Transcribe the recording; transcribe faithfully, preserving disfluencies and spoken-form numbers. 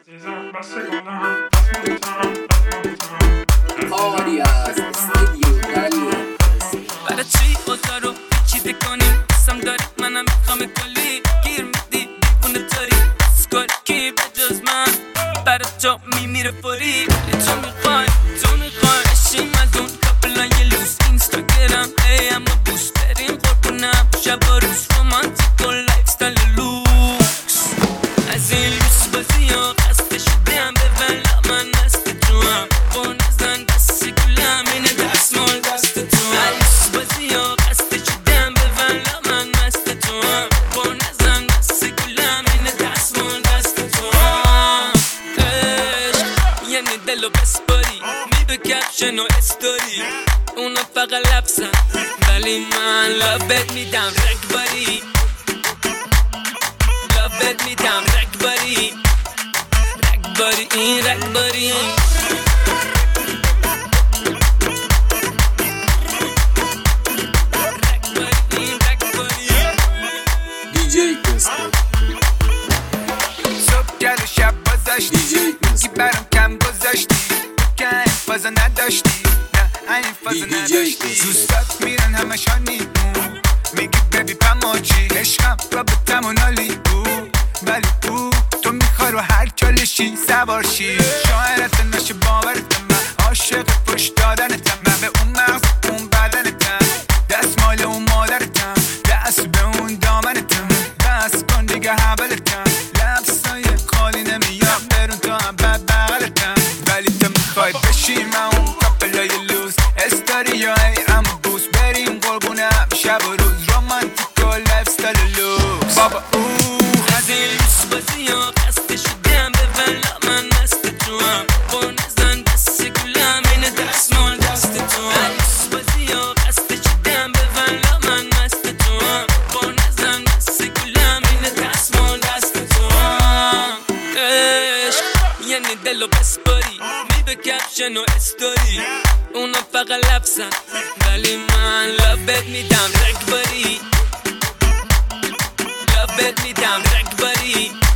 آریاز استودیو دلیه برای چی اوضاع رو پیچیده کنیم قسم داری منم میخوام کلی گیر میدی دیوونه داری اسکاری کی بجز من برای تو میمیره فوری ولی تو میخوای تو میخوای اشیم از اون کپلای لوس اینستاگرام ای اما بوست بریم قربونم شب و روز رومانتیک و لایف ستایل لوکس از این لوس بازی ها خسته شدم به ولا من نست تو هم با نزن دست گلم اینه دستمال دست تو هم لوس بازی ها خسته شدم به ولا من نست تو هم با نزن دست گلم اینه دستمال دست تو هم عشق یعنی دلو بسپاری می به کپشن و استوری اونا فقط لبسن ولی من لبت میدم رگباری لبت میدم رگباری رگباری این رگباری دیجی اسکوپ صبح گل و شب بازشتی میگی برام کم گذاشتی که این فازا نداشتی نه این فازا نداشتی دوستات میرن همشان نیمون میگی ببی پماچی عشقم رابطم و نالی بود ولی او تو میخوای رو هر چالشی سوارشی شاعرت نشه باورتم من عاشق پشت دادنتم من به اون مغز اون بدنتم دست مال اون مادرتم دست به اون دامنتم بس کن دیگه حولتم لبسای خالی نمیام برون تو هم بد بغلتم ولی تو میخوای بشی من اون کپلای لوز استاریای اما بوس بریم قربونم شب و روز رومانتیک و لایف ستایل لوکس بابا اوه از این لوس بازی ها خسته شدم به ولا من نست تو هم با نزن دست گلم اینه دستمال دست تو هم لوس بازی ها خسته شدم به ولا من نست تو هم با نزن دست گلم اینه دستمال دست تو هم عشق یعنی دلو بسپاری می به کپشن و استوری اونا فقط لبسن ولی من لبت میدم رگباری لبت میدم رگباری